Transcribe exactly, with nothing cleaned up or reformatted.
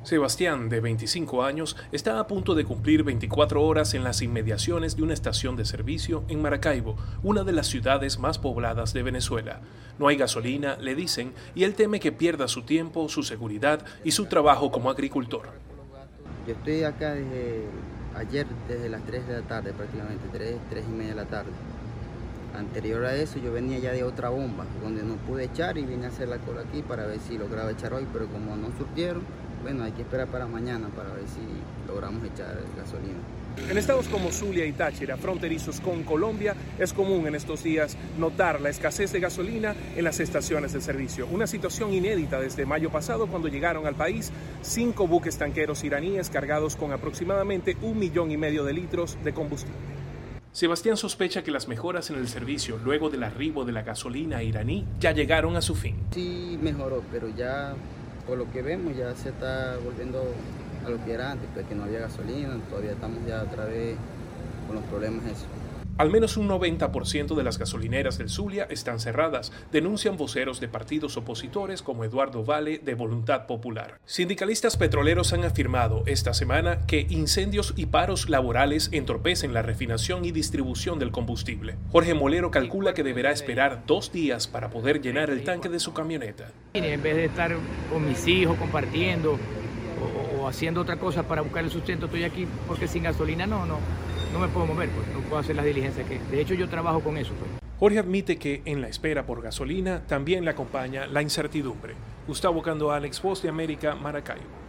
Sebastián, de veinticinco años, está a punto de cumplir veinticuatro horas en las inmediaciones de una estación de servicio en Maracaibo, una de las ciudades más pobladas de Venezuela. No hay gasolina, le dicen, y él teme que pierda su tiempo, su seguridad y su trabajo como agricultor. Yo estoy acá desde ayer, desde las tres de la tarde prácticamente, tres, tres y media de la tarde. Anterior a eso yo venía ya de otra bomba, donde no pude echar y vine a hacer la cola aquí para ver si lograba echar hoy, pero como no surtieron, bueno, hay que esperar para mañana para ver si logramos echar gasolina. En estados como Zulia y Táchira, fronterizos con Colombia, es común en estos días notar la escasez de gasolina en las estaciones de servicio. Una situación inédita desde mayo pasado, cuando llegaron al país cinco buques tanqueros iraníes cargados con aproximadamente un millón y medio de litros de combustible. Sebastián sospecha que las mejoras en el servicio luego del arribo de la gasolina iraní ya llegaron a su fin. Sí mejoró, pero ya por lo que vemos ya se está volviendo a lo que era antes, pues que no había gasolina, todavía estamos ya otra vez con los problemas esos. Al menos un noventa por ciento de las gasolineras del Zulia están cerradas, denuncian voceros de partidos opositores como Eduardo Vale de Voluntad Popular. Sindicalistas petroleros han afirmado esta semana que incendios y paros laborales entorpecen la refinación y distribución del combustible. Jorge Molero calcula que deberá esperar dos días para poder llenar el tanque de su camioneta. En vez de estar con mis hijos compartiendo o, o haciendo otra cosa para buscar el sustento, estoy aquí porque sin gasolina no, no. No me puedo mover, pues no puedo hacer las diligencias que... De hecho, yo trabajo con eso, pues. Jorge admite que en la espera por gasolina también le acompaña la incertidumbre. Gustavo Cando, Alex, Voz de América, Maracaibo.